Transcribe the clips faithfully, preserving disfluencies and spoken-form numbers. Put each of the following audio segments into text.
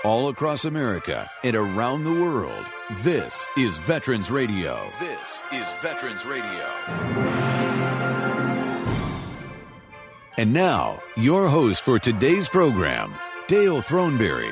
all across America and around the world. This is Veterans Radio. This is Veterans Radio. And now, your host for today's program, Dale Throneberry.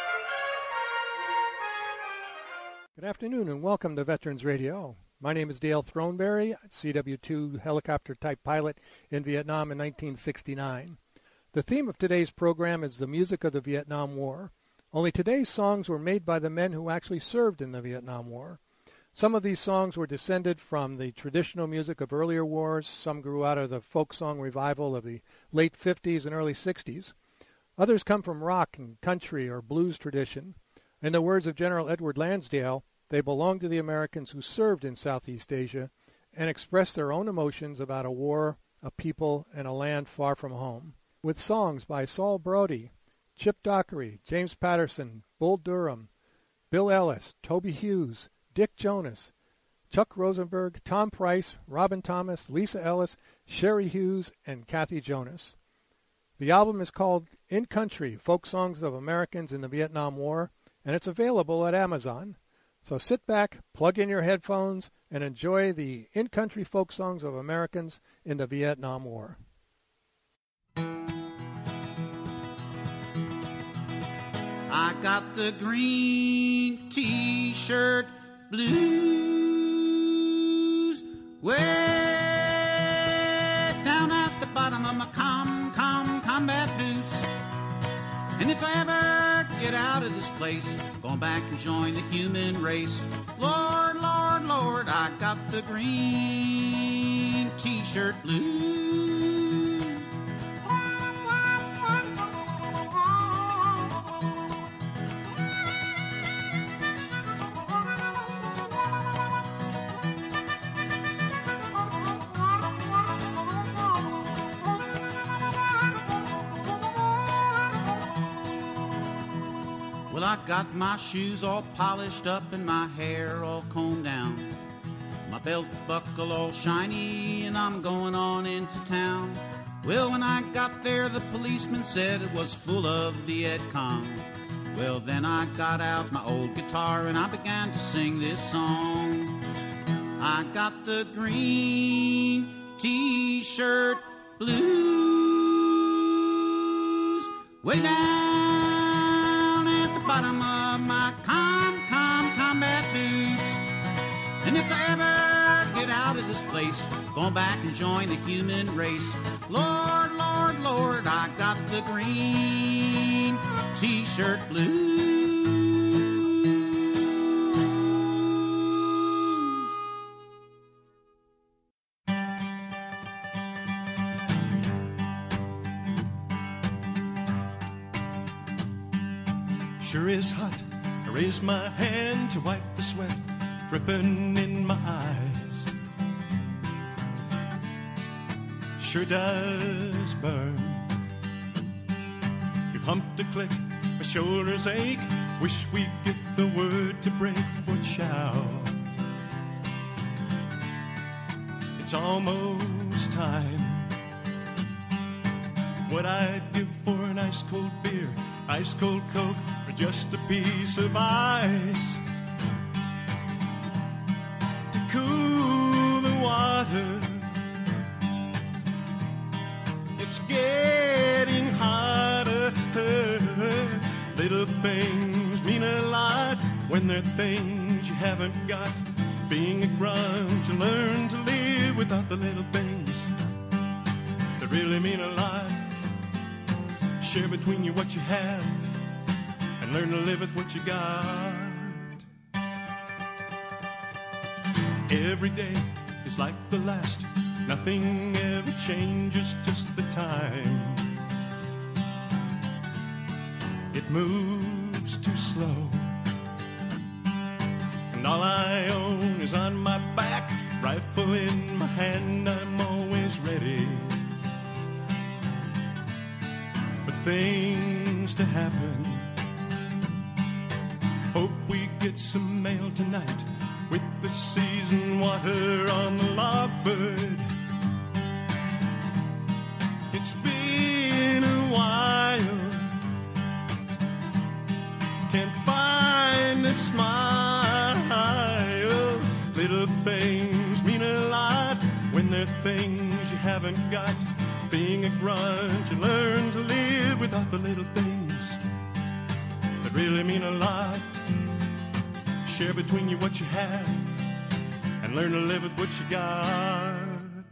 Good afternoon and welcome to Veterans Radio. My name is Dale Throneberry, C W two helicopter type pilot in Vietnam in nineteen sixty-nine. The theme of today's program is the music of the Vietnam War. Only today's songs were made by the men who actually served in the Vietnam War. Some of these songs were descended from the traditional music of earlier wars. Some grew out of the folk song revival of the late fifties and early sixties. Others come from rock and country or blues tradition. In the words of General Edward Lansdale, they belong to the Americans who served in Southeast Asia and express their own emotions about a war, a people, and a land far from home. With songs by Saul Brody, Chip Dockery, James Patterson, Bull Durham, Bill Ellis, Toby Hughes, Dick Jonas, Chuck Rosenberg, Tom Price, Robin Thomas, Lisa Ellis, Sherry Hughes, and Kathy Jonas. The album is called In Country, Folk Songs of Americans in the Vietnam War, and it's available at Amazon. So sit back, plug in your headphones, and enjoy the in-country folk songs of Americans in the Vietnam War. I got the green T-shirt blues way down at the bottom of my com, com, combat boots. And if I ever get out of this place, I'm going back and join the human race. Lord, Lord, Lord, I got the green T-shirt blues. Well, I got my shoes all polished up and my hair all combed down, my belt buckle all shiny, and I'm going on into town. Well, when I got there, the policeman said it was full of Viet Cong. Well, then I got out my old guitar and I began to sing this song. I got the green T-shirt blues way down at the bottom of my com, com, combat boots. And if I ever get out of this place, going back and join the human race. Lord, Lord, Lord, I got the green T-shirt blues. Sure is hot. I raise my hand to wipe the sweat dripping in my eyes. Sure does burn. You pumped to click, my shoulders ache. Wish we'd get the word to break for chow. It's almost time. What I'd give for an ice cold beer, ice cold Coke, or just a piece of ice to cool the water. It's getting hotter. Little things mean a lot when they're things you haven't got. Being a grunt, you learn to live without the little things that really mean a lot. Share between you what you have and learn to live with what you got. Every day is like the last. Nothing ever changes, just the time. It moves too slow, and all I own is on my back. Rifle in my hand, I'm always ready for things to happen. Hope we get some mail tonight with the seasoned water on the Lovebird. It's been a while. things you haven't got. Being a grunt, you learn to live without the little things that really mean a lot. Share between you what you have and learn to live with what you got.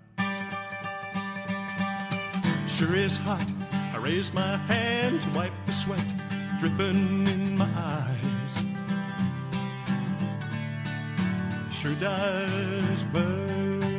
Sure is hot. I raise my hand to wipe the sweat dripping in my eyes. Sure does burn.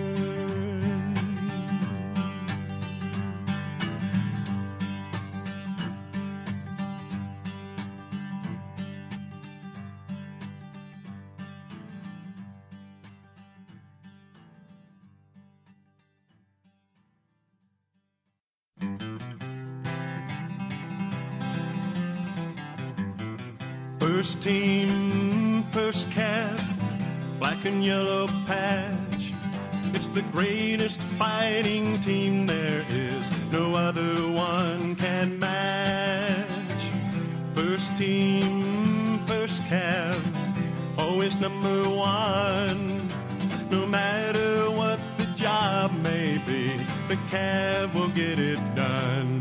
First team, first cap, black and yellow patch. It's the greatest fighting team there is. No other one can match. First team, first cap, always number one. No matter what the job may be, the Cav will get it done.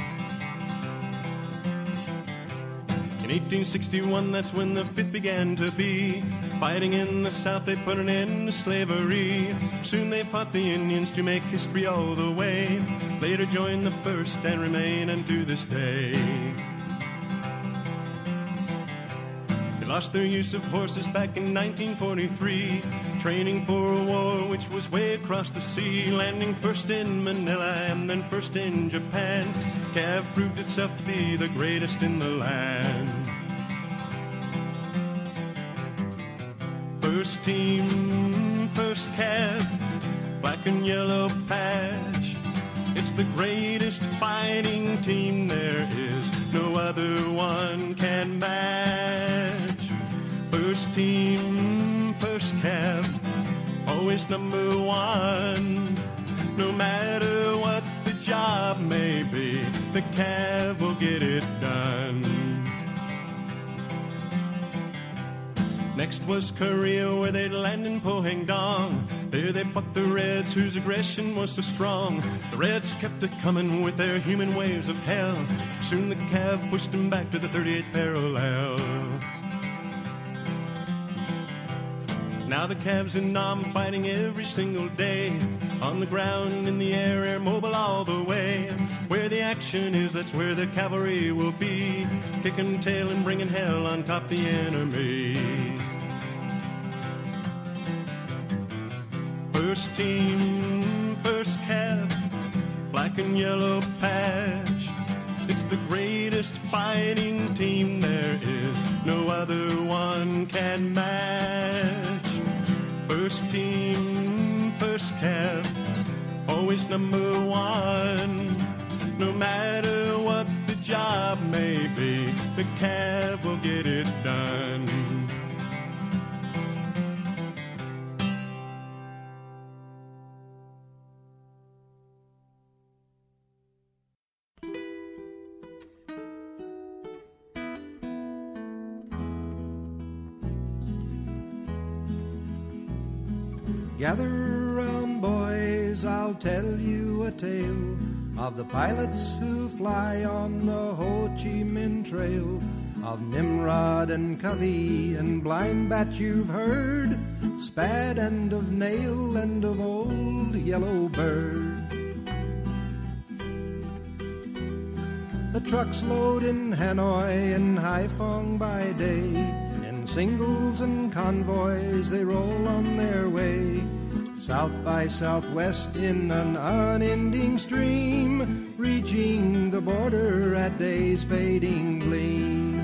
In eighteen sixty-one, that's when the fifth began to be. Fighting in the South, they put an end to slavery. Soon they fought the Indians to make history all the way. Later joined the first and remain unto this day. They lost their use of horses back in nineteen forty-three, training for a war which was way across the sea. Landing first in Manila and then first in Japan, Cav proved itself to be the greatest in the land. First team, first Cav, black and yellow patch. It's the greatest fighting team there is. No other one can match. First team, first Cav, always number one. No matter what the job may be, the Cav will get it done. Next was Korea, where they'd land in Pohang Dong. There they fought the Reds, whose aggression was so strong. The Reds kept it coming with their human waves of hell. Soon the Cav pushed them back to the thirty-eighth parallel. Now the Cavs in Nam fighting every single day. On the ground, in the air, air mobile all the way. Where the action is, that's where the cavalry will be. Kicking tail and bringing hell on top the enemy. First team, first Cav, black and yellow patch. It's the greatest fighting team there is. No other one can match. First team, first Cav, always number one. No matter what the job may be, the Cav will get it done. Gather round, boys, I'll tell you a tale of the pilots who fly on the Ho Chi Minh Trail, of Nimrod and Covey and Blind Bat you've heard, Spad and of Nail and of Old Yellow Bird. The trucks load in Hanoi and Haiphong by day, in singles and convoys they roll on their way, south by southwest in an unending stream, reaching the border at day's fading gleam.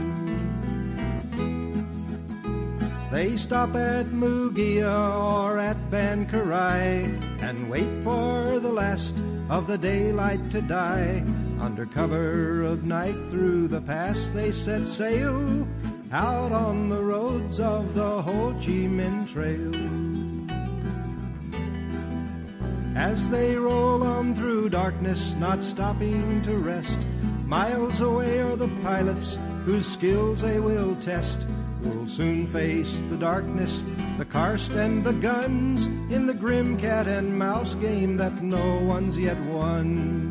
They stop at Mugia or at Bankarai and wait for the last of the daylight to die. Under cover of night through the pass they set sail, out on the roads of the Ho Chi Minh Trail. As they roll on through darkness, not stopping to rest, miles away are the pilots whose skills they will test. who'll soon face the darkness, the karst and the guns, in the grim cat and mouse game that no one's yet won.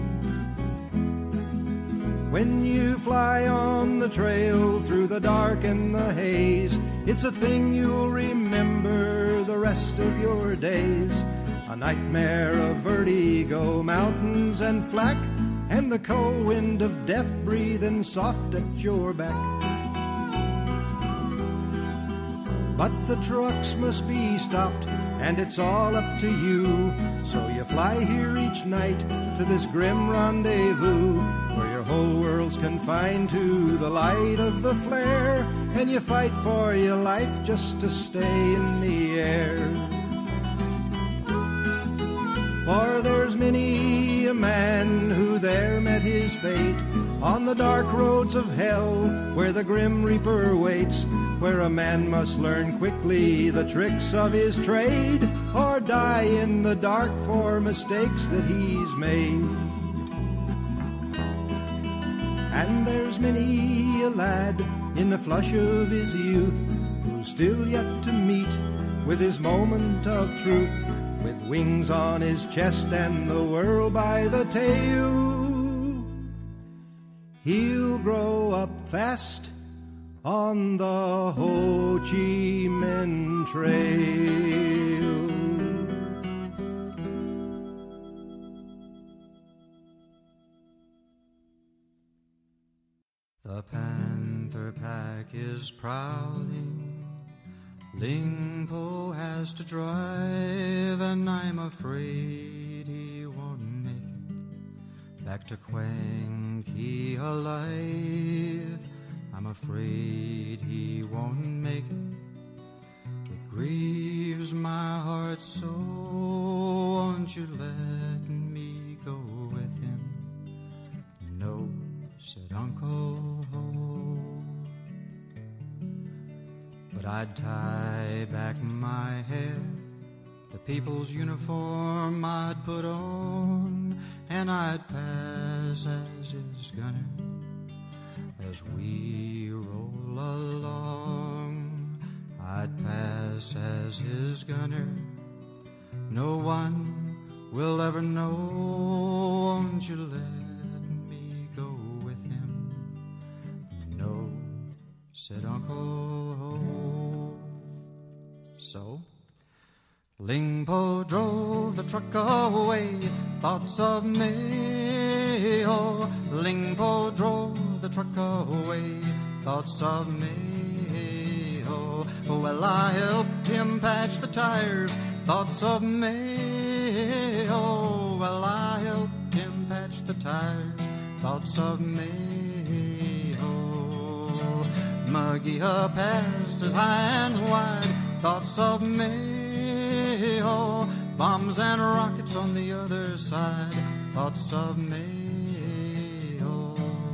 When you fly on the trail through the dark and the haze, it's a thing you'll remember the rest of your days. A nightmare of vertigo, mountains and flack, and the cold wind of death breathing soft at your back. But the trucks must be stopped, and it's all up to you. So you fly here each night to this grim rendezvous, where your whole world's confined to the light of the flare, and you fight for your life just to stay in the air. For there's many a man who there met his fate on the dark roads of hell, where the grim reaper waits, where a man must learn quickly the tricks of his trade, or die in the dark for mistakes that he's made. And there's many a lad in the flush of his youth who's still yet to meet with his moment of truth, with wings on his chest and the world by the tail. He'll grow up fast on the Ho Chi Minh Trail. The panther pack is prowling, Ling Po has to drive, and I'm afraid he won't make it back to Quang Ki alive. I'm afraid he won't make it. It grieves my heart so, won't you let me go with him? No, said Uncle Ho. But I'd tie back my hair, the people's uniform I'd put on, and I'd pass as his gunner as we roll along. I'd pass as his gunner. No one will ever know. Won't you let me go with him? No, said Uncle Ho. So Ling Po drove the truck away, thoughts of me. Oh, Ling Po drove the truck away, thoughts of me. Oh, well, I helped him patch the tires, thoughts of me. Oh, well, I helped him patch the tires, thoughts of me. Oh, Muggia passes high and wide, thoughts of me. Oh, bombs and rockets on the other side, thoughts of me. Oh.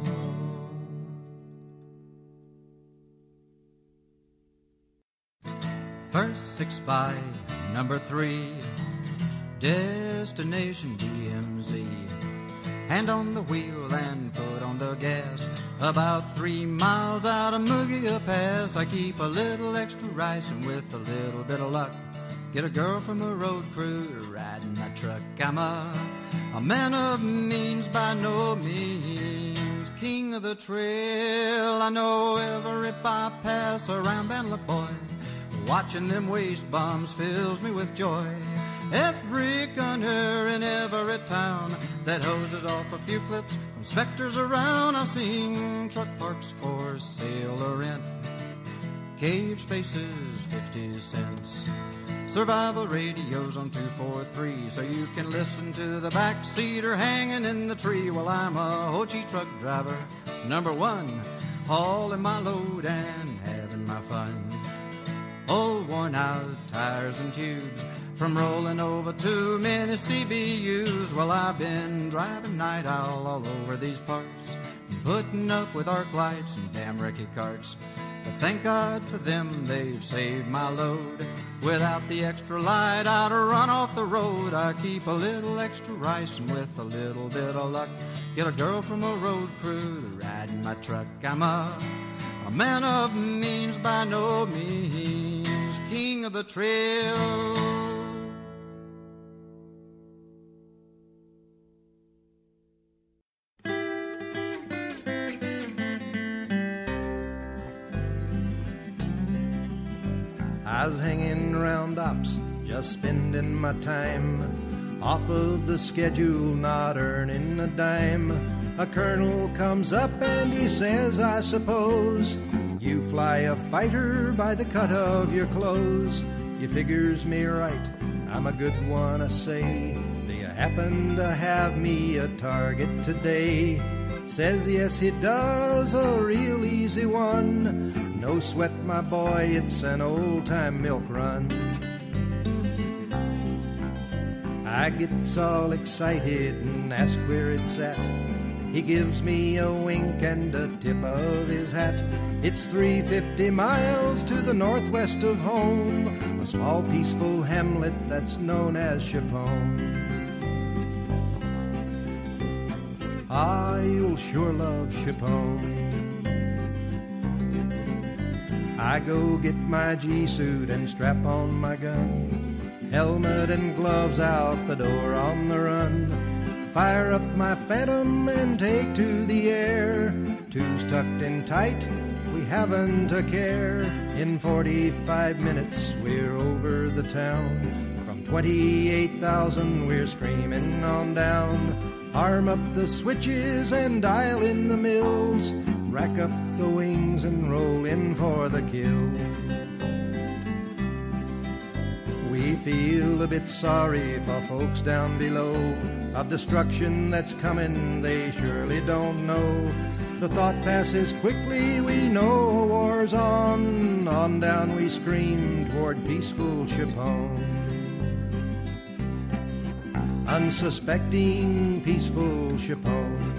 First six by number three, destination D M Z. Hand on the wheel and foot on the gas. About three miles out of Muggia Pass, I keep a little extra rice, and with a little bit of luck, get a girl from a road crew to ride in my truck. I'm a, a man of means by no means, king of the trail. I know every bypass around Ban La Boy. Watching them waste bombs fills me with joy. Every gunner in every town that hoses off a few clips when specters around, I sing truck parks for sale or rent. Cave spaces, fifty cents. Survival radios on two forty-three, so you can listen to the backseater hanging in the tree. While I'm a Ho Chi truck driver, number one, hauling my load and having my fun. Old worn out tires and tubes from rolling over too many C B Us. Well, I've been driving night owl all over these parts, putting up with arc lights and damn wrecky carts. But thank God for them, they've saved my load. Without the extra light, I'd run off the road. I keep a little extra rice, and with a little bit of luck, get a girl from a road crew to ride in my truck. I'm a, a a man of means by no means, king of the trail. I was hanging round ops, just spending my time, off of the schedule, not earning a dime. A colonel comes up and he says, I suppose you fly a fighter by the cut of your clothes. You figures me right, I'm a good one, I say. Do you happen to have me a target today? Says yes he does, a real easy one. No sweat, my boy, it's an old-time milk run. I gets all excited and ask where it's at. He gives me a wink and a tip of his hat. It's three hundred fifty miles to the northwest of home, a small peaceful hamlet that's known as Chipone. Ah, you'll sure love Chipone. I go get my G-suit and strap on my gun, helmet and gloves out the door on the run. Fire up my Phantom and take to the air. Two's tucked in tight, we haven't a care. In forty-five minutes we're over the town. From twenty-eight thousand we're screaming on down. Arm up the switches and dial in the mills. Rack up the wings and roll in for the kill. We feel a bit sorry for folks down below. Of destruction that's coming they surely don't know. The thought passes quickly, we know a war's on. On down we scream toward peaceful Chipone. Unsuspecting peaceful Chipone.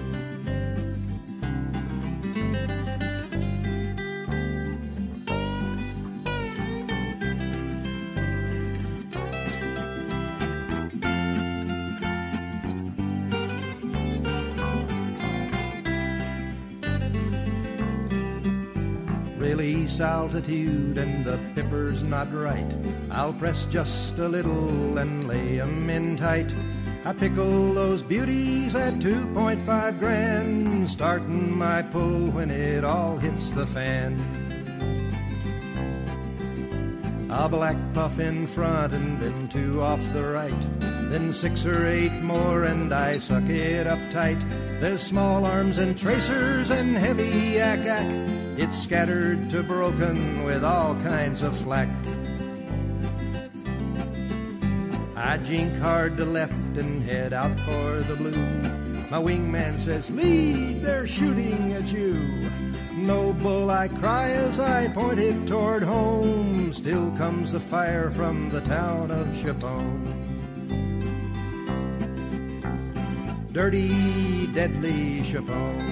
Release altitude and the pipper's not right. I'll press just a little and lay 'em in tight. I pickle those beauties at two point five grand, starting my pull when it all hits the fan. A black puff in front and then two off the right, then six or eight more and I suck it up tight. There's small arms and tracers and heavy yak-ack. It's scattered to broken with all kinds of flack. I jink hard to left and head out for the blue. My wingman says, lead, they're shooting at you. No bull, I cry as I point it toward home. Still comes the fire from the town of Chipone. Dirty, deadly Chipone.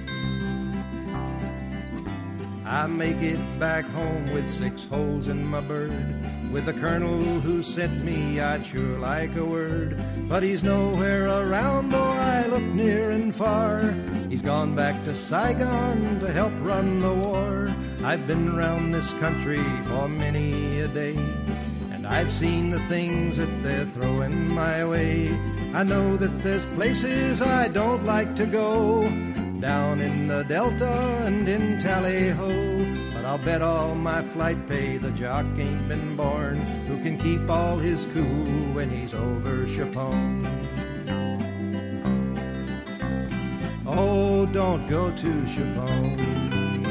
I make it back home with six holes in my bird. With the colonel who sent me, I'd sure like a word. But he's nowhere around, though I look near and far. He's gone back to Saigon to help run the war. I've been round this country for many a day, and I've seen the things that they're throwing my way. I know that there's places I don't like to go, down in the Delta and in Tally-Ho. But I'll bet all my flight pay the jock ain't been born who can keep all his cool when he's over Chipone. Oh, don't go to Chipone.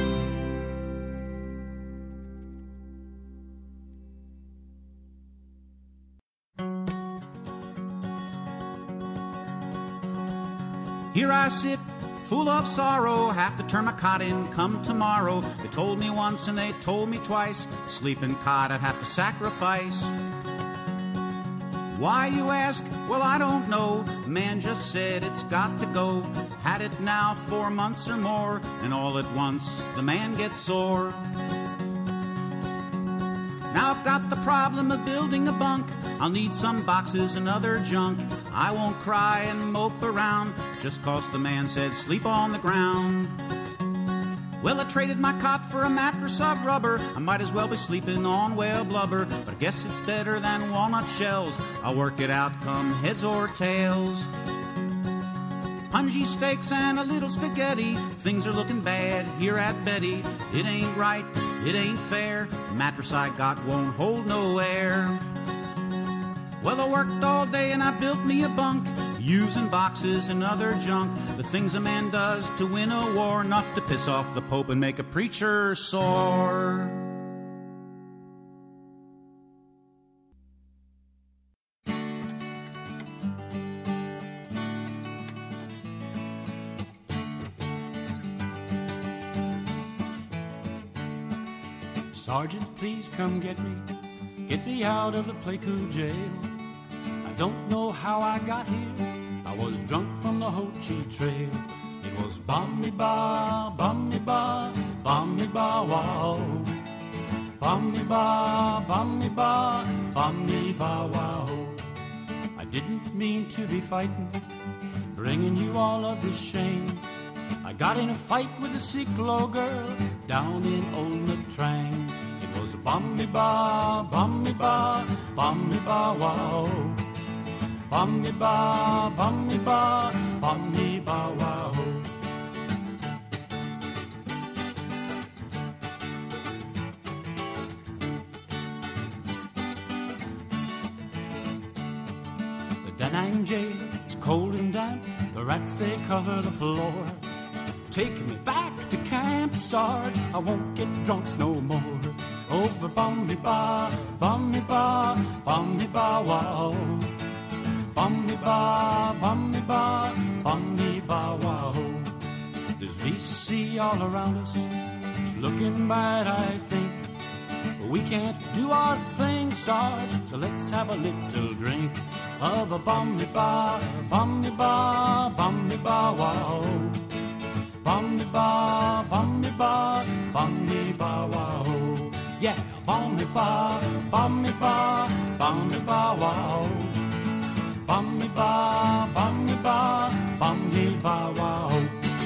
Here I sit, full of sorrow, have to turn my cot in come tomorrow. They told me once and they told me twice, sleeping cot I'd have to sacrifice. Why, you ask? Well, I don't know. The man just said it's got to go. Had it now four months or more, and all at once the man gets sore. Now I've got the problem of building a bunk. I'll need some boxes and other junk. I won't cry and mope around just 'cause the man said sleep on the ground. Well, I traded my cot for a mattress of rubber. I might as well be sleeping on whale blubber, but I guess it's better than walnut shells. I'll work it out come heads or tails. Pungy steaks and a little spaghetti. Things are looking bad here at Betty. It ain't right, it ain't fair. The mattress I got won't hold no air. Well, I worked all day and I built me a bunk, using boxes and other junk. The things a man does to win a war, enough to piss off the Pope and make a preacher sore. Sergeant, please come get me. Get me out of the Pleiku jail. I don't know how I got here. I was drunk from the Ho Chi Trail. It was bum-me-ba, bum-me-ba, bum-me-ba, wow. Bum-me-ba, bum-me-ba, bum-me-ba, wow. I didn't mean to be fighting, bringing you all of this shame. I got in a fight with a Siklo girl down in Old Matrang. It was a bum-me-ba, bum-me-ba, bum-me-ba, wow. Bum-me-ba, bum-me-ba, bum-me-ba, wow. The Da Nang jail is cold and damp. The rats, they cover the floor. Take me back to camp, Sarge. I won't get drunk no more. Over bum-me-ba, bum-me-ba, bum-me-ba, wow. Bum-me-ba, bum-me-ba, bum-me-ba, wow. There's V C all around us. It's looking bad, I think. We can't do our thing, Sarge, so let's have a little drink of a bum-me-ba, bum-me-ba, bum-me-ba, wow. Bum-me-ba, bum-me-ba, bum-me-ba, wow. Yeah, bum-me-ba, bum-me-ba, bum-me-ba, wow. Bum-me-ba, bum-me-ba, bum-me-ba, wow.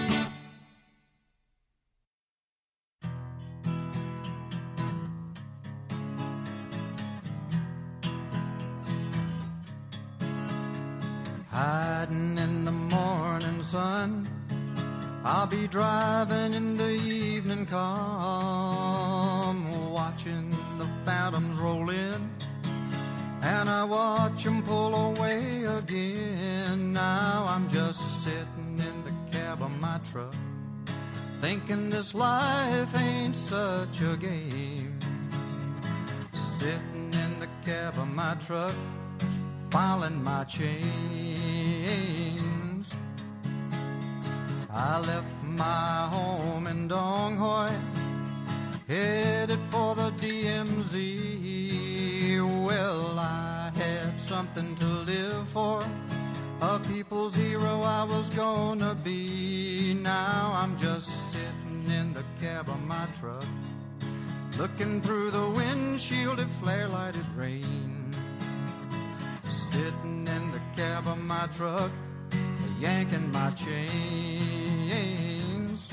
Hiding in the morning sun, I'll be driving in the evening calm, watching the phantoms roll in, and I watch them pull away again. Now I'm just sitting in the cab of my truck, thinking this life ain't such a game. Sitting in the cab of my truck, filing my chains. I left my home in Dong Hoi, headed for the D M Z. Well, I had something to live for, a people's hero I was gonna be. Now I'm just sitting in the cab of my truck, looking through the windshield at flare-lighted rain. Sitting in the cab of my truck, yanking my chains.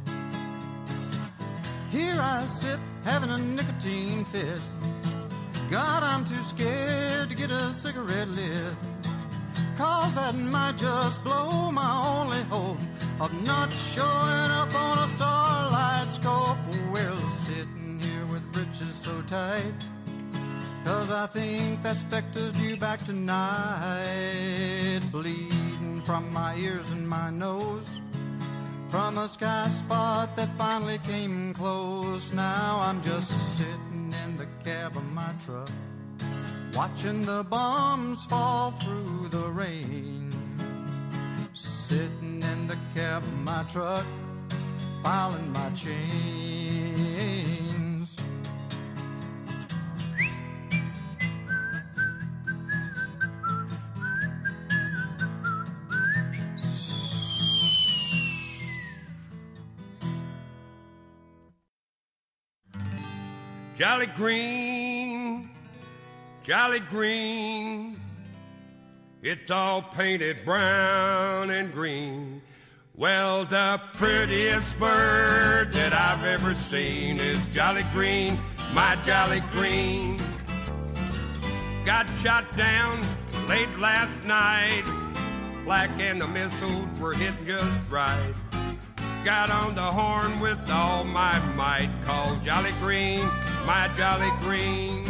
Here I sit, having a nicotine fit. God, I'm too scared to get a cigarette lit, 'cause that might just blow my only hope of not showing up on a starlight scope. Well, sitting here with britches so tight, 'cause I think that specter's due back tonight. Bleeding from my ears and my nose, from a sky spot that finally came close. Now I'm just sitting in the cab of my truck, watching the bombs fall through the rain. Sitting in the cab of my truck, filing my chains. Jolly green, jolly green, it's all painted brown and green. Well, the prettiest bird that I've ever seen is Jolly Green, my Jolly Green. Got shot down late last night. Flak and the missiles were hit just right. Got on the horn with all my might, called Jolly Green, my Jolly Green.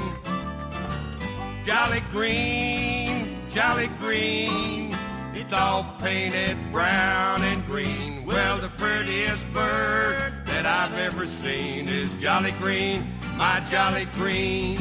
Jolly Green, Jolly Green, it's all painted brown and green. Well, the prettiest bird that I've ever seen is Jolly Green, my Jolly Green.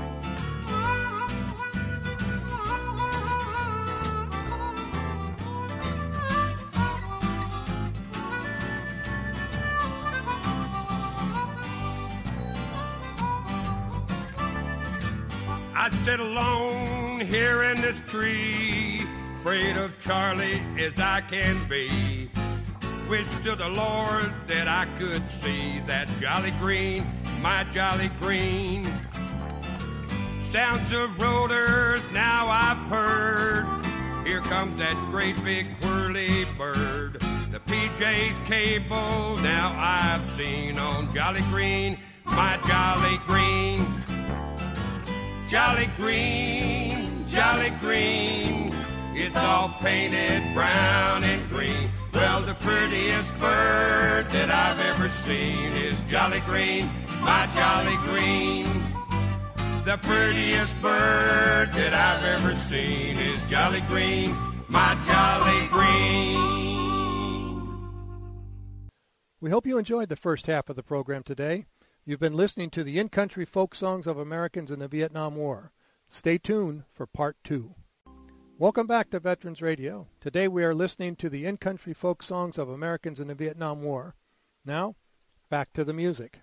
I sit alone here in this tree, afraid of Charlie as I can be. Wish to the Lord that I could see that Jolly Green, my Jolly Green. Sounds of rotors now I've heard. Here comes that great big whirly bird. The P J's cable now I've seen on Jolly Green, my Jolly Green. Jolly Green, Jolly Green, it's all painted brown and green. Well, the prettiest bird that I've ever seen is Jolly Green, my Jolly Green. The prettiest bird that I've ever seen is Jolly Green, my Jolly Green. We hope you enjoyed the first half of the program today. You've been listening to the in-country folk songs of Americans in the Vietnam War. Stay tuned for part two. Welcome back to Veterans Radio. Today we are listening to the in-country folk songs of Americans in the Vietnam War. Now, back to the music.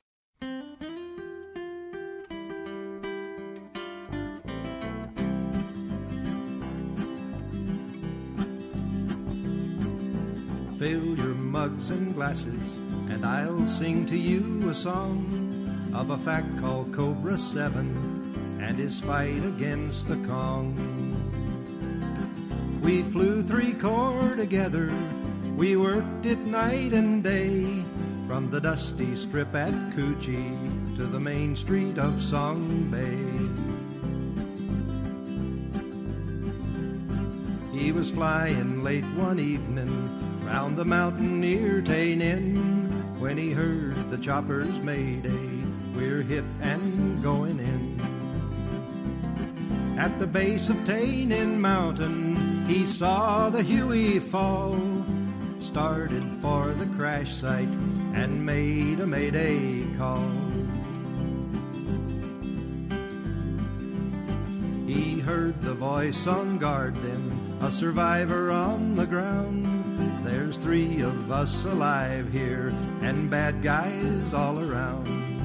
Fill your mugs and glasses, and I'll sing to you a song of a fact called Cobra seven and his fight against the Kong. We flew three corps together, we worked it night and day, from the dusty strip at Cu Chi to the main street of Song Bay. He was flying late one evening round the mountain near Tay Ninh, when he heard the choppers mayday, we're hit and going in. At the base of Tay Ninh Mountain, he saw the Huey fall, started for the crash site and made a mayday call. He heard the voice on guard then, a survivor on the ground. There's three of us alive here and bad guys all around.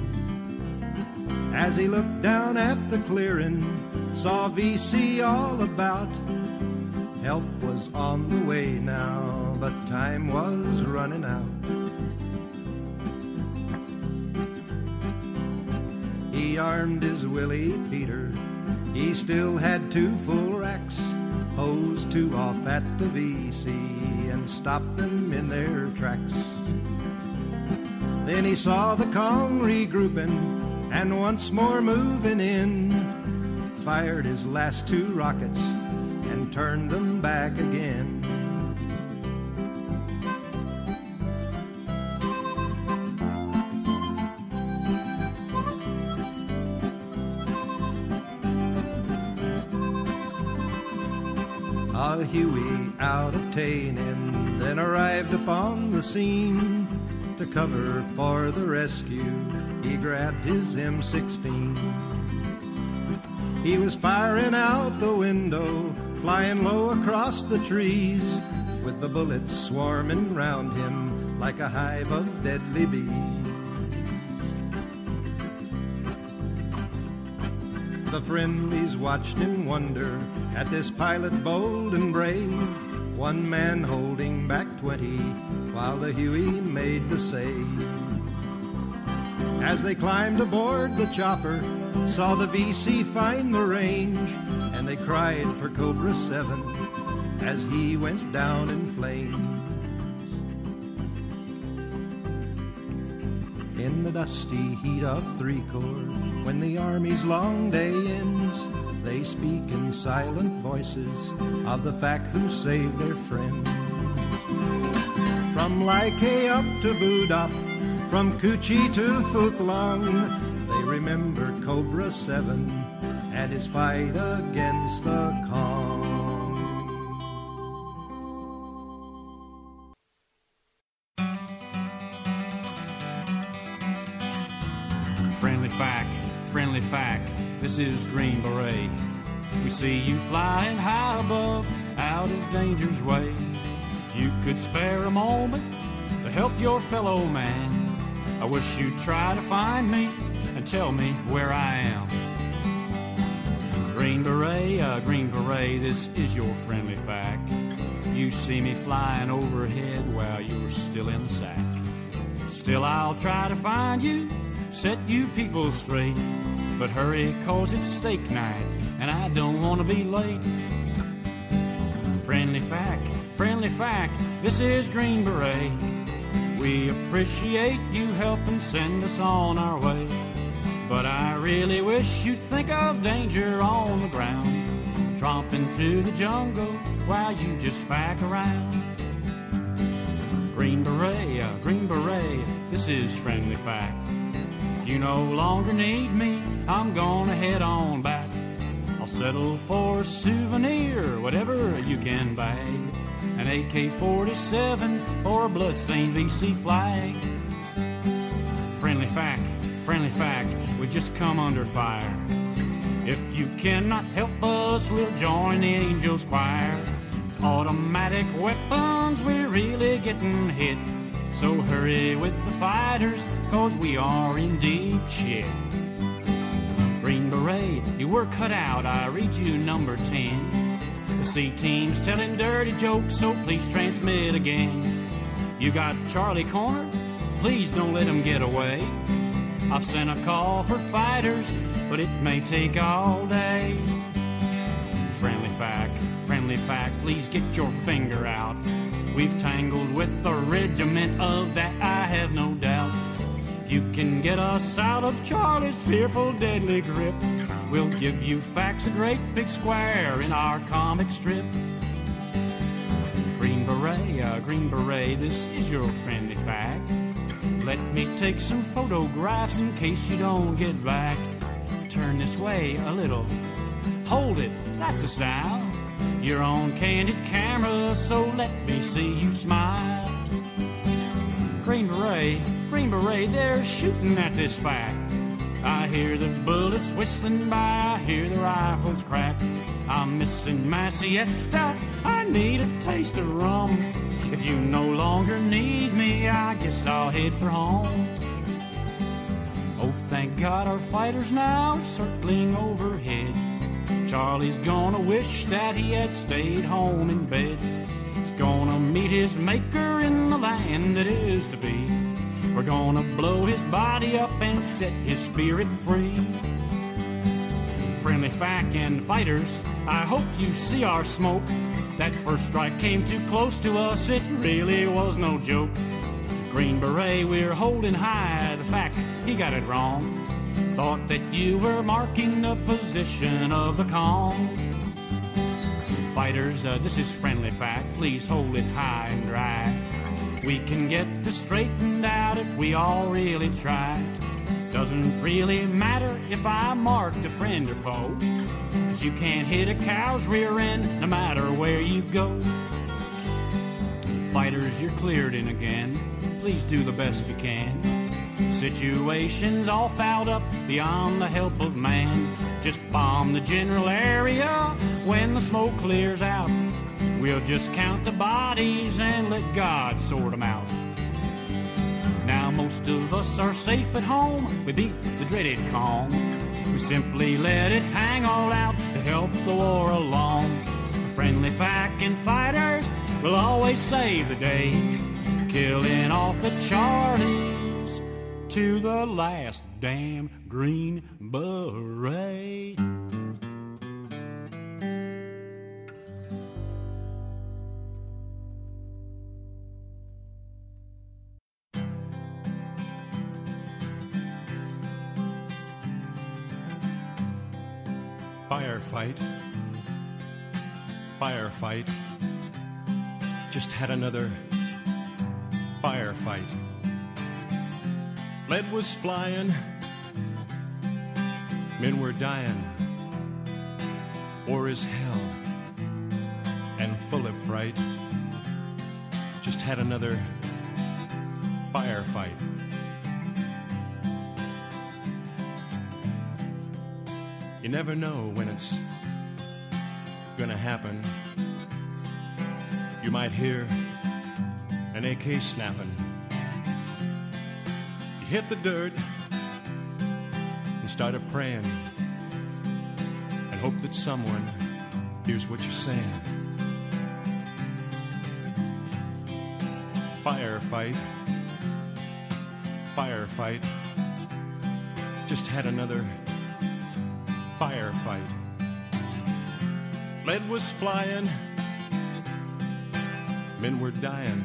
As he looked down at the clearing, saw V C all about. Help was on the way now, but time was running out. He armed his Willie Peter, he still had two full racks, hosed two off at the V C and stopped them in their tracks. Then he saw the Kong regrouping and once more moving in, fired his last two rockets and turned them back again. A Huey out of Tay Ninh then arrived upon the scene. To cover for the rescue, he grabbed his M sixteen. He was firing out the window, flying low across the trees, with the bullets swarming round him like a hive of deadly bees. The friendlies watched in wonder at this pilot bold and brave, one man holding back twenty while the Huey made the save. As they climbed aboard the chopper, saw the V C find the range, and they cried for Cobra seven as he went down in flames. the dusty heat of three corps. When the Army's long day ends, they speak in silent voices of the fact who saved their friends. From Laike up to Budap, from Cuchi to Phuc Long, they remember Cobra seven and his fight against the Kong. Friendly fact, friendly fact, this is Green Beret. We see you flying high above, out of danger's way. If you could spare a moment to help your fellow man, I wish you'd try to find me and tell me where I am. Green Beret, uh, Green Beret, this is your friendly fact. You see me flying overhead while you're still in the sack. Still I'll try to find you, set you people straight, but hurry, cause it's steak night, and I don't want to be late. Friendly fact, friendly fact, this is Green Beret. We appreciate you helping send us on our way, but I really wish you'd think of danger on the ground, tromping through the jungle while you just fack around. Green Beret, uh, Green Beret, this is friendly fact. If you no longer need me, I'm gonna head on back. I'll settle for a souvenir, whatever you can bag, an A K forty-seven or a bloodstained V C flag. Friendly fact, friendly fact, we've just come under fire. If you cannot help us, we'll join the Angels Choir. With automatic weapons, we're really getting hit, so hurry with the fighters, cause we are in deep shit. Green Beret, you were cut out, I read you number ten. The C team's telling dirty jokes, so please transmit again. You got Charlie cornered, please don't let him get away. I've sent a call for fighters, but it may take all day. Friendly fact, friendly fact, please get your finger out. We've tangled with the regiment, of that I have no doubt. If you can get us out of Charlie's fearful deadly grip, we'll give you facts a great big square in our comic strip. Green Beret, uh, Green Beret, this is your friendly fact. Let me take some photographs in case you don't get back. Turn this way a little, hold it, that's the style. You're on candid camera, so let me see you smile. Green Beret, Green Beret, they're shooting at this fact. I hear the bullets whistling by, I hear the rifles crack. I'm missing my siesta, I need a taste of rum. If you no longer need me, I guess I'll head for home. Oh, thank God our fighters now circling overhead. Charlie's gonna wish that he had stayed home in bed. He's gonna meet his maker in the land that is to be. We're gonna blow his body up and set his spirit free. Friendly fact and fighters, I hope you see our smoke. That first strike came too close to us, it really was no joke. Green Beret, we're holding high the fact he got it wrong. Thought that you were marking the position of the Kong. Fighters, uh, this is friendly fact, please hold it high and dry. We can get this straightened out if we all really try. Doesn't really matter if I marked a friend or foe, 'cause you can't hit a cow's rear end no matter where you go. Fighters, you're cleared in again, please do the best you can. Situation's all fouled up beyond the help of man. Just bomb the general area when the smoke clears out. We'll just count the bodies and let God sort them out. Now most of us are safe at home, we beat the dreaded Kong. We simply let it hang all out to help the war along. The friendly fact and fighters will always save the day, killing off the Charlies to the last damn Green Beret. Firefight, firefight, just had another firefight. Lead was flying, men were dying. War is hell and full of fright. Just had another firefight. You never know when it's gonna happen. You might hear an A K snapping. You hit the dirt and start a praying and hope that someone hears what you're saying. Firefight, firefight, just had another firefight. Lead was flying, men were dying.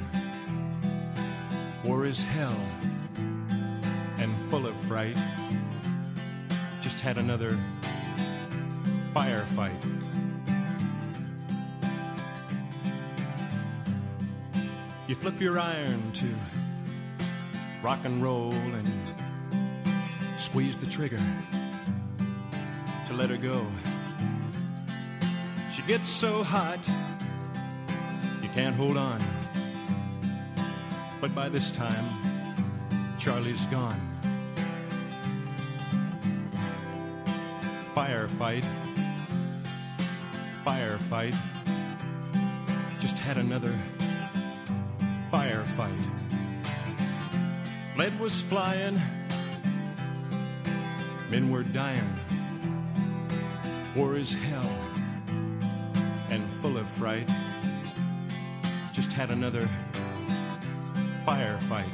War is hell and full of fright. Just had another firefight. You flip your iron to rock and roll and squeeze the trigger to let her go. She gets so hot you can't hold on. But by this time, Charlie's gone. Firefight, firefight, just had another firefight. Lead was flying, men were dying. War is hell and full of fright. Just had another firefight.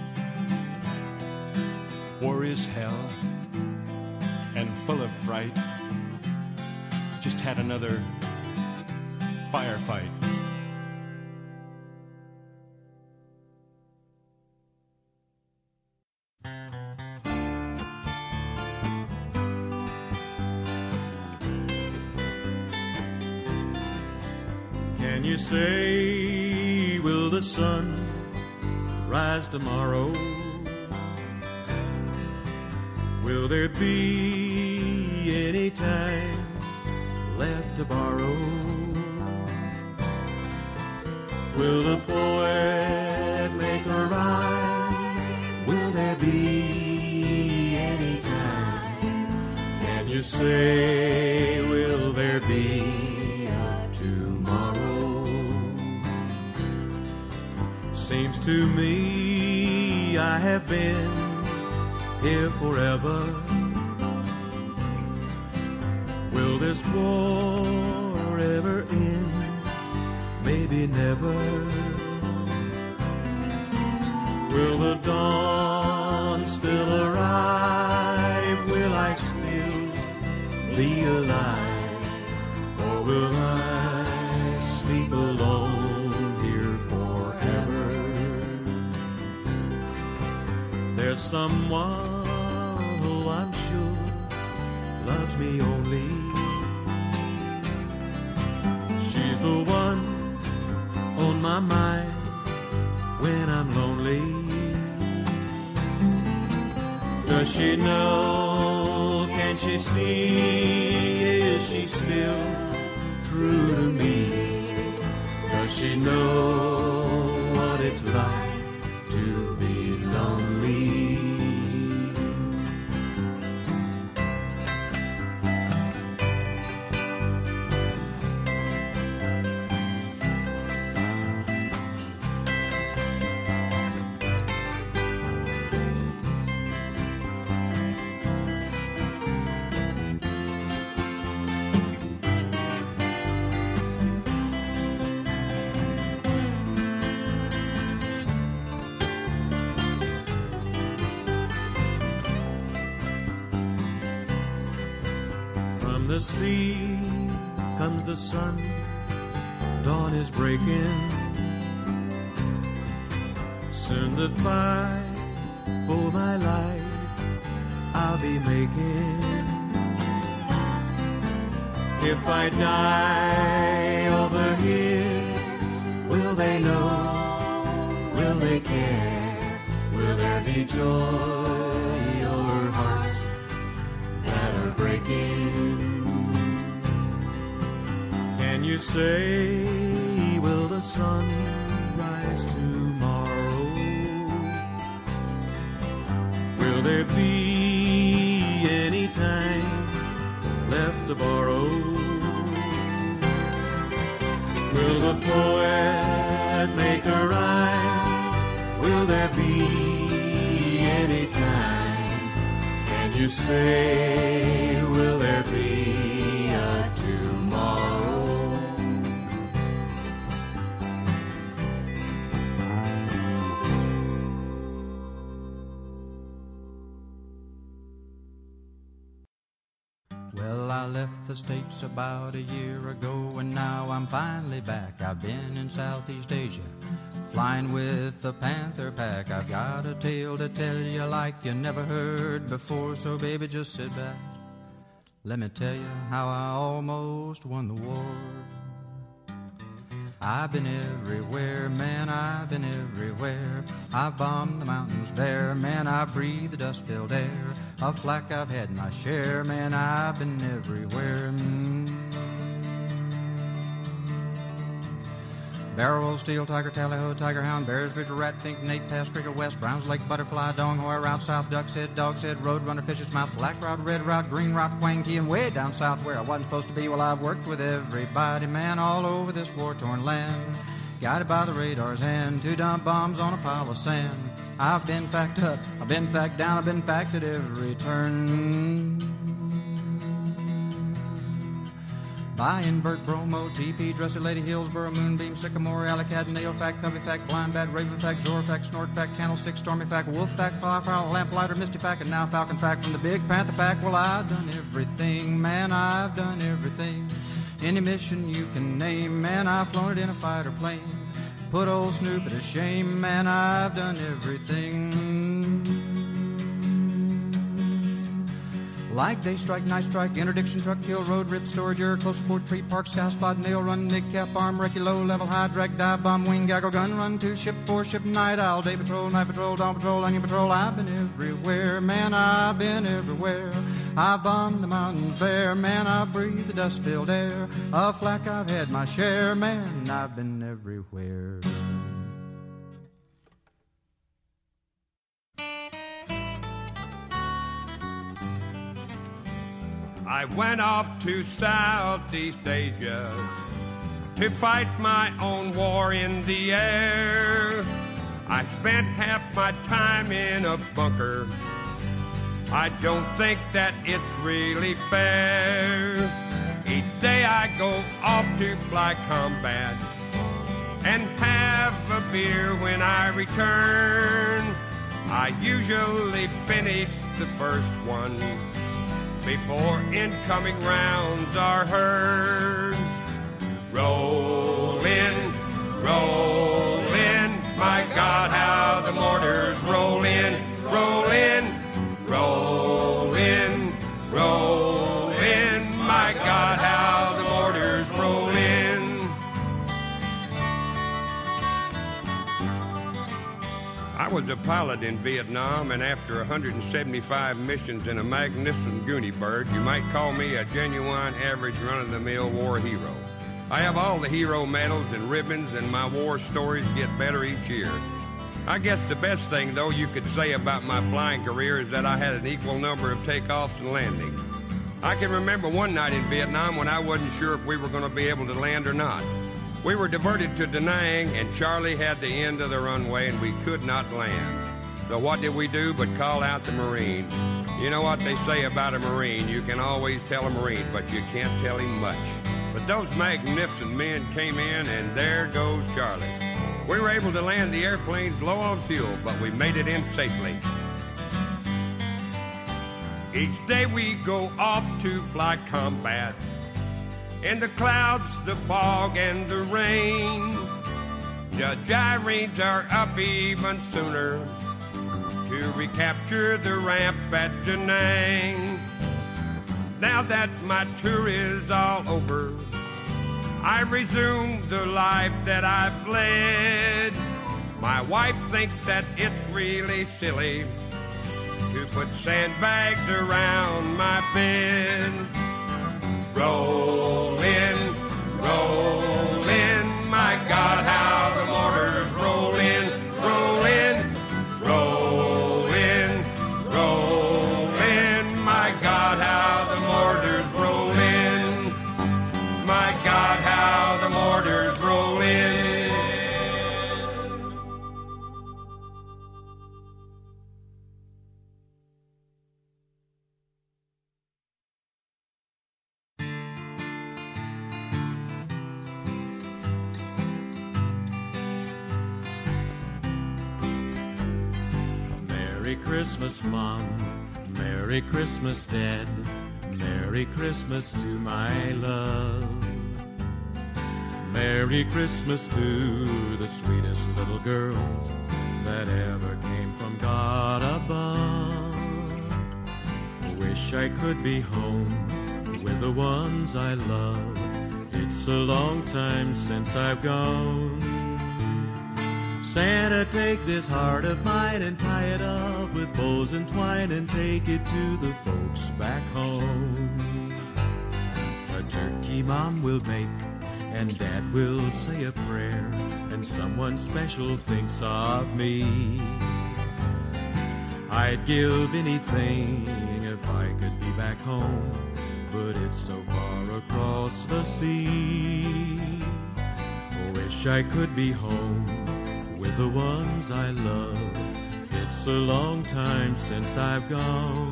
War is hell and full of fright. Just had another firefight. Can you say, will the sun rise tomorrow? Will there be any time left to borrow? Will the poet make a rhyme? Will there be any time? Can you say, will there be a tomorrow? Seems to me I have been here forever. Will this war ever end? Maybe never. Will the dawn still arrive? Will I still be alive? Or will I sleep alone here forever? There's someone who I'm sure loves me only. She's the one on my mind when I'm lonely. Does she know, can she see, is she still true to me? Does she know what it's like to be lonely? From the sea comes the sun, dawn is breaking. Soon the fight for my life I'll be making. If I die over here, will they know? Will they care? Will there be joy or hearts that are breaking? Can you say, will the sun rise tomorrow? Will there be any time left to borrow? Will the poet make a rhyme? Will there be any time? Can you say, will there be a tomorrow? Well, I left the States about a year ago, and now I'm finally back. I've been in Southeast Asia, flying with the Panther Pack. I've got a tale to tell you like you never heard before, so baby, just sit back. Let me tell you how I almost won the war. I've been everywhere, man, I've been everywhere. I've bombed the mountains bare, man, I've breathed the dust-filled air. Of flak I've had my share, man, I've been everywhere. Mm. Barrel, Steel, Tiger, Tally-Ho, Tiger Hound, Bears, Bridge, Rat, Fink, Nate, Pass, Cricket, West, Browns Lake, Butterfly, Dong, Hoy, Route South, Duck's Head, Dog's Head, Road Runner, Fish's Mouth, Black Route, Red Route, Green Route, Quang Key, and way down south where I wasn't supposed to be. Well, I've worked with everybody, man, all over this war-torn land. Guided by the radar's hand, two dump bombs on a pile of sand. I've been fact up, I've been fact down, I've been fact at every turn. By invert, bromo, T P, Dressy Lady, Hillsborough, Moonbeam, Sycamore, Alicad, Nail Fact, Covey Fact, Blind Bat, Raven Fact, Zor Fact, Snort Fact, Candlestick, Stormy Fact, Wolf Fact, Firefly, Lamplighter, Misty Fact, and now Falcon Fact from the Big Panther Pack. Well, I've done everything, man, I've done everything. Any mission you can name, man, I've flown it in a fighter plane. Put old Snoop to shame, man, I've done everything. Like day strike, night strike, interdiction, truck, kill, road, rip, storage, air, close support, tree, park, sky spot, nail, run, nick, cap, arm, recce, low, level, high, drag, dive, bomb, wing, gaggle, gun, run, two, ship, four, ship, night owl, day patrol, night patrol, dawn patrol, onion patrol. I've been everywhere, man, I've been everywhere. I've bombed the mountains bare, man, I've breathed the dust-filled air. Of flak I've had my share, man, I've been everywhere. I went off to Southeast Asia to fight my own war in the air. I spent half my time in a bunker. I don't think that it's really fair. Each day I go off to fly combat and have a beer when I return. I usually finish the first one before incoming rounds are heard. Roll in, roll in, my God, how the mortars roll in, roll in, roll in, roll in, my God, how the mortars roll in. I was a pilot in Vietnam, and after one hundred seventy-five missions in a magnificent Goonie bird, you might call me a genuine, average, run-of-the-mill war hero. I have all the hero medals and ribbons, and my war stories get better each year. I guess the best thing, though, you could say about my flying career is that I had an equal number of takeoffs and landings. I can remember one night in Vietnam when I wasn't sure if we were going to be able to land or not. We were diverted to Da Nang, and Charlie had the end of the runway, and we could not land. So what did we do but call out the Marine? You know what they say about a Marine. You can always tell a Marine, but you can't tell him much. But those magnificent men came in, and there goes Charlie. We were able to land the airplanes low on fuel, but we made it in safely. Each day we go off to fly combat. In the clouds, the fog, and the rain, the gyranes are up even sooner to recapture the ramp at Da Nang. Now that my tour is all over, I resumed the life that I've led. My wife thinks that it's really silly to put sandbags around my bed. Rollin', rollin', my God, how the mortars roll in, roll in, roll in, roll in, my God, how the mortars roll in, my God, how the mortars roll in. Merry Christmas, Mom. Merry Christmas, Dad. Merry Christmas to my love. Merry Christmas to the sweetest little girls that ever came from God above. Wish I could be home with the ones I love. It's a long time since I've gone. Santa, take this heart of mine and tie it up with bows and twine and take it to the folks back home. A turkey Mom will make and Dad will say a prayer and someone special thinks of me. I'd give anything if I could be back home, but it's so far across the sea. Wish I could be home with the ones I love. It's a long time since I've gone.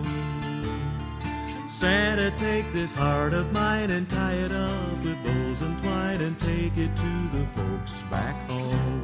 Santa, take this heart of mine and tie it up with bows and twine and take it to the folks back home.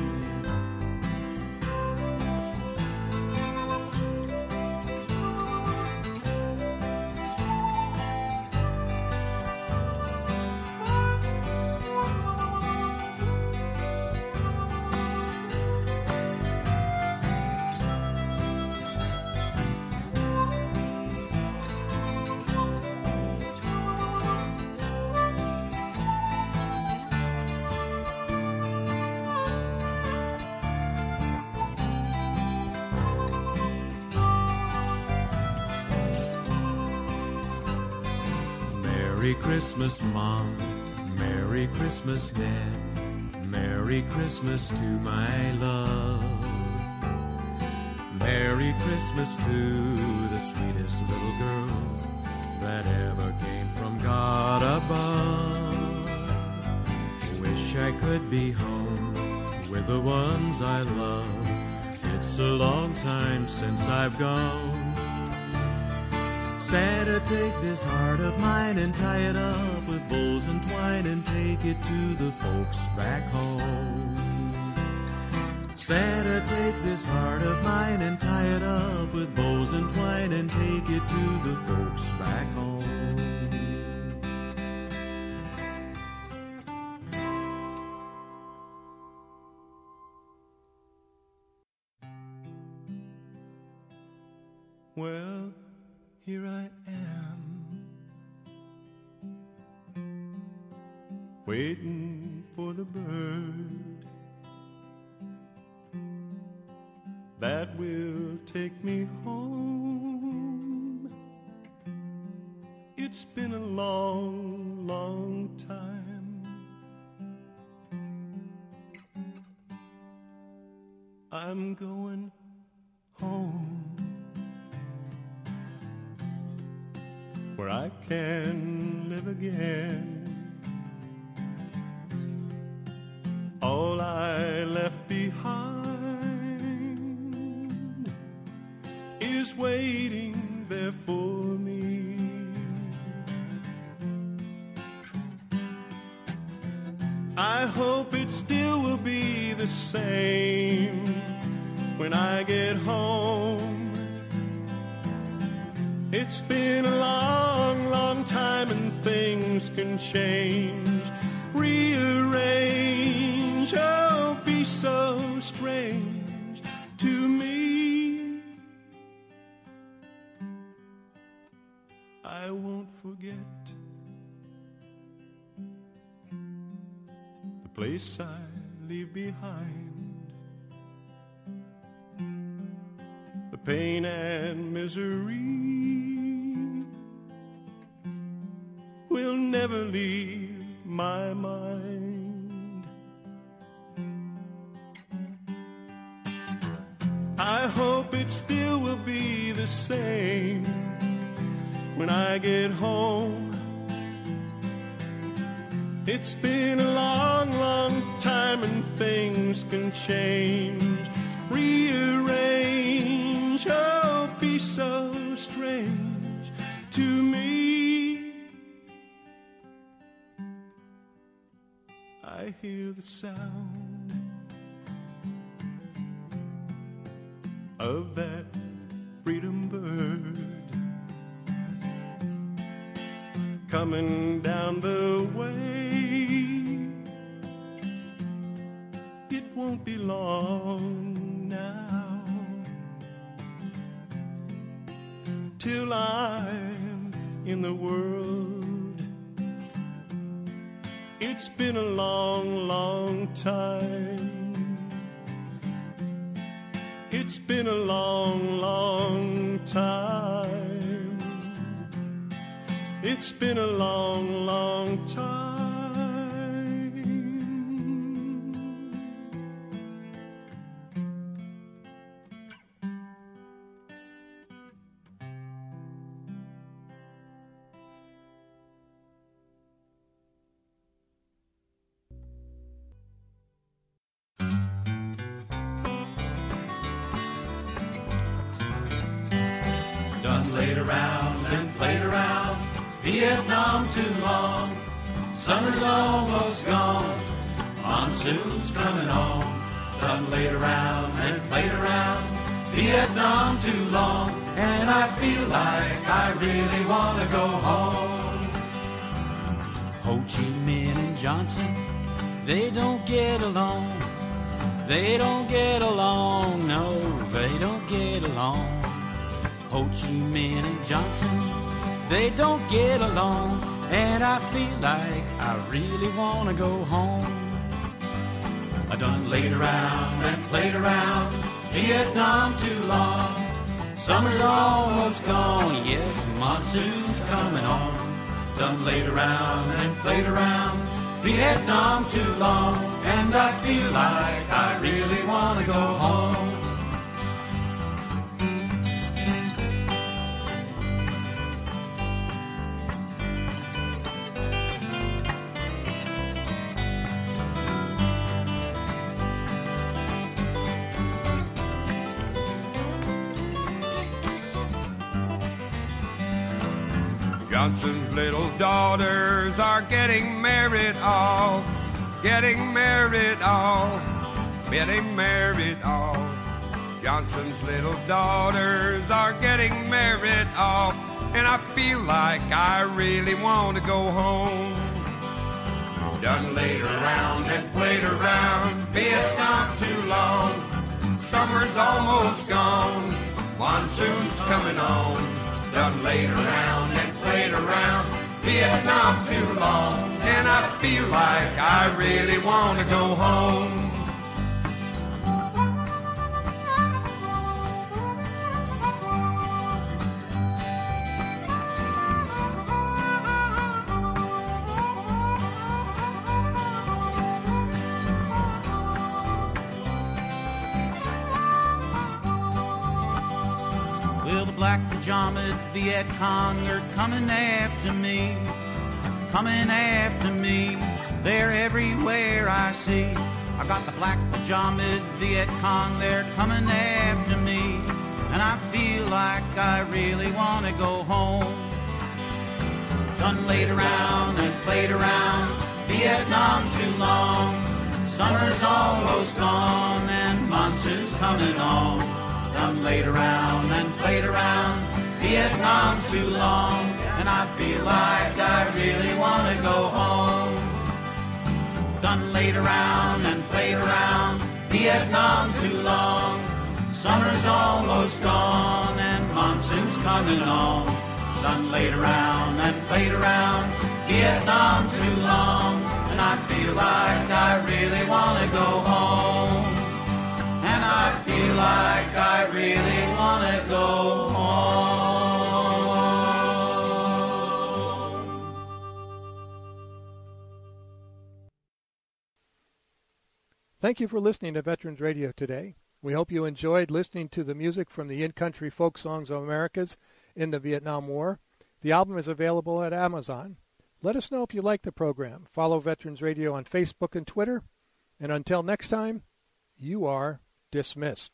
Merry Christmas, Mom. Merry Christmas, Dad. Merry Christmas to my love. Merry Christmas to the sweetest little girls that ever came from God above. Wish I could be home with the ones I love. It's a long time since I've gone. Santa, take this heart of mine and tie it up with bows and twine and take it to the folks back home. Santa, take this heart of mine and tie it up with bows and twine and take it to the folks back home. Well, here I am, waiting for the bird that will take me home. It's been a long, long time. I'm going home, where I can live again. All I left behind is waiting there for me. I hope it still will be the same when I get home. It's been a long, long time and things can change, rearrange, oh, be so strange to me. I I won't forget the place I leave behind, the pain and misery will never leave my mind. I hope it still will be the same when I get home. It's been a long, long time and things can change, rearrange, oh, be so strange to me. I hear the sound of that freedom bird coming down the way. It won't be long now till I'm in the world. It's been a long, long time. It's been a long, long time. It's been a long, long time. Done laid around and played around Vietnam too long. Summer's almost gone, monsoon's coming on. Done laid around and played around Vietnam too long, and I feel like I really want to go home. Ho Chi Minh and Johnson, they don't get along. They don't get along, no, they don't get along. Ho Chi Minh and Johnson, they don't get along, and I feel like I really want to go home. I done laid around and played around Vietnam too long. Summer's almost gone, yes, monsoon's coming on. Done laid around and played around Vietnam too long, and I feel like I really want to go home. Johnson's little daughters are getting married all, getting married all, getting married all. Johnson's little daughters are getting married all, and I feel like I really want to go home. Done laid around and played around Vietnam too long. Summer's almost gone, monsoon's coming on. Done laid around and played around Vietnam too long, and I feel like I really want to go home. Well, the black pajamaed Viet Cong are coming after me, coming after me. They're everywhere I see. I got the black pajamaed Viet Cong, they're coming after me, and I feel like I really want to go home. Done laid around and played around Vietnam too long. Summer's almost gone and monsoon's coming on. Done laid around and played around Vietnam too long, and I feel like I really want to go home. Done laid around and played around Vietnam too long. Summer's almost gone and monsoon's coming on. Done laid around and played around Vietnam too long, and I feel like I really want to go home. And I feel like I really want to go home. Thank you for listening to Veterans Radio today. We hope you enjoyed listening to the music from the in-country folk songs of Americas in the Vietnam War. The album is available at Amazon. Let us know if you like the program. Follow Veterans Radio on Facebook and Twitter. And until next time, you are dismissed.